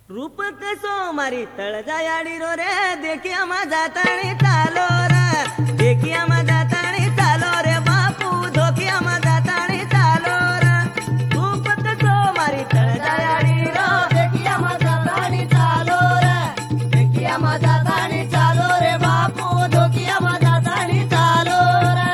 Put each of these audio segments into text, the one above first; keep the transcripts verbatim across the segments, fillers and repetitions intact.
रूप कसो मारी तळजायाडी रो रे देखिया माझा ताणी चालो रे देखिया माझा ताणी चालो रे बापू धोकिया माझा ताणी चालो रे रूप कसो मारी तळजायाडी रो देखिया माझा ताणी चालो रे देखिया माझा ताणी चालो रे बापू धोकिया माझा ताणी चालो रे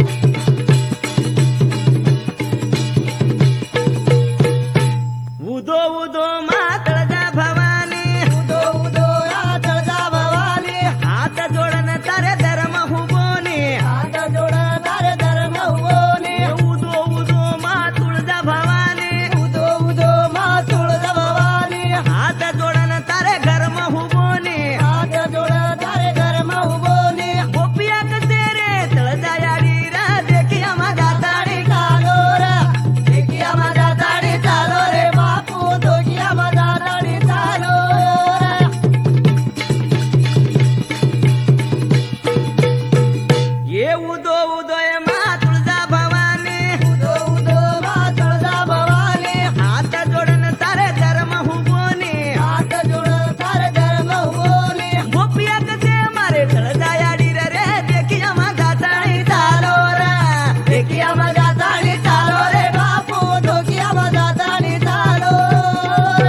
उदो उदो मा तळजा भवानी उदो उदो या तळजा भवानी हात जोडन तारे धर्म हुबोनी हात जोड तारे धर्म हुबोनी उदो उदो मा तुळजा भवानी उदो उदो मा तुळजा भवानी हात जोडन तारे धर्म हुबोनी हात जोड तारे धर्म हुबोनी गोपिया कसे रे तळजायाडी रा देखिया माझा ताणी चालो रे देखिया माझा ताणी चालो रे बापू धोकिया माझा ताणी चालो रे ये उदो उदोय मा तुळजा भवानी उदो उदो मा तुळजा भवानी हात जोडन तारे धर्म हुबोनी हात जोड तारे धर्म हुबोनी गोपिया कसे मारे तळजायाडी रे देखिया माझा ताणी चालो रे देखिया माझा ताणी चालो रे बापू धोकिया माझा ताणी चालो रे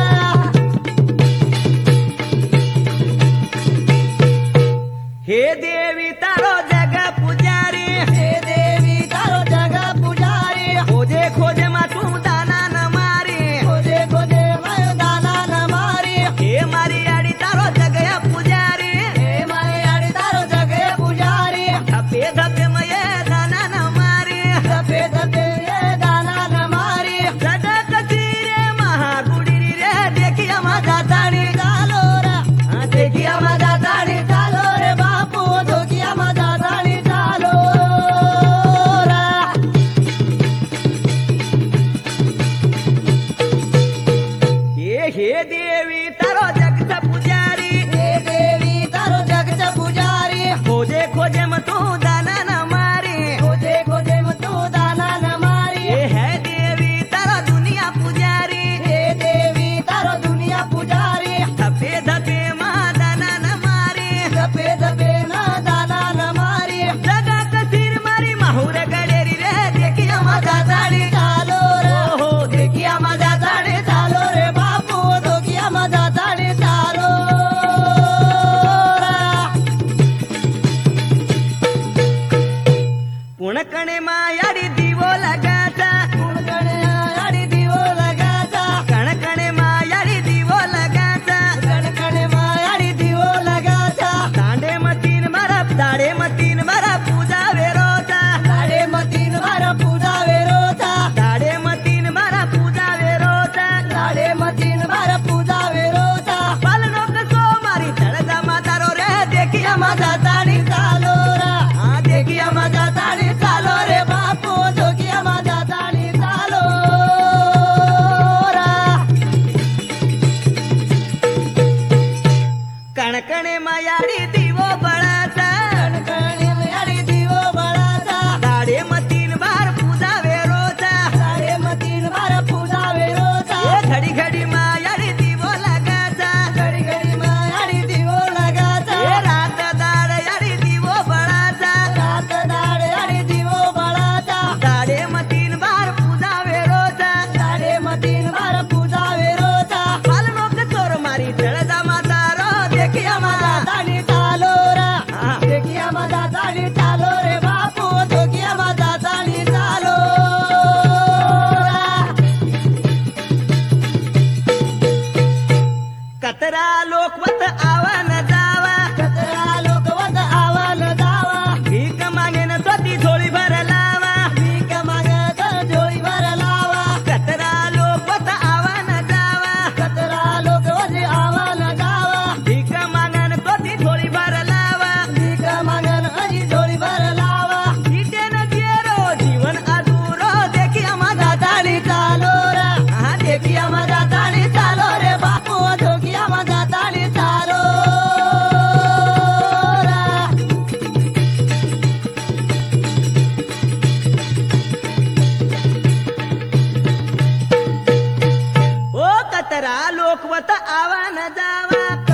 हे देवी तारो जग पुजारी हे देवी तारो जग पुजारी खोजे खोजे मा तू दाना न मारी खोजे खोजे मायो दाना न मारी हे मारी आडी तारो जगया पुजारी हे मारे आडी तारो जग पुजारी धपे धपे मये दाना न मारी धपे धपे ये दाना न मारी जग कशी रे महागुडी रे देखिया माझा ताणी चालो रे हा देखिया माझा ताणी चालो रे बापू धोकिया माझा ताणी चालो रे हे हे देवी तारो जगचा पुजारी हे देवी तारो जगचा पुजारी खोजे खोजे म तू दाना न मारी खोजे खोजे मग तू दाना न मारी हे है देवी तारो दुनिया पुजारी हे देवी तारो दुनिया पुजारी धपे धपे मा दाना न मारी धपे धपे न दाना न मारी जगा कसीर मारी माहुर गडेरी रे देखिया माझा ताणी चालो रे हो हो देखिया माझा ताणी चालो रे बापू धोकिया माझा ताणी चालो रे पुणकणे मायाडी दिवो लगाचा कुणकणे आडी दिवो लगाचा कणकणे मायाडी दिवो लगाचा कणकणे मायाडी दिवो लगाचा दांडे मतीन मारा दाडे मतीन मारा पूजा वेरोचा साडे मतीन वार पूजा वेरोचा दाडे मतीन मारा पूजा वेरोचा साडे मतीन वार पूजा वेरोचा पालनो कसो मारी तळजा मातारो रे देखिया माझा ताणी चालो रे हा देखिया माझा ताणी चालो रे बापू धोकिया माझा ताणी चालो रे कणकणे मायाडी दिवो बळाचा कणकणी मायाडी दिवो बळाचा दाडे मतीन बार पूजा वेरोचा साडे मतीन वार पूजा वेरोचा ए घडी घडी मायाडी दिवो लगाचा घडी घडी मायाडी दिवो लगाचा ए रात दाड याडी दिवो बळाचा रात दाड याडी दिवो बळाचा दाडे मतीन बार पूजा वेरोचा साडे मतीन वार पूजा वेरोचा पालनो कसोर मारी तळजा मातारो देखिया माझा ताणी चालो रे हा. देखिया माझा ताणी चालो रे बापू धोकिया माझा ताणी चालो रे कतरा लोकवत आवन जावा कचरा लोकवत आवाल दावा भीक मागेन तोती झोळी भर लावा भीक मागत जोळी भर लावा कतरा लोकवत आवन जावा कचरा लोकवत आवाल दावा भीक मागन तोती झोळी भर लावा भीक मागन अजी जोळी भर लावा इटेन जेरो जीवन अधुरो देखिया माझा ताणी चालो रे हा देखिया माझा ताणी चालो रे बापू धोकिया माझा लोकवत आवा न जावा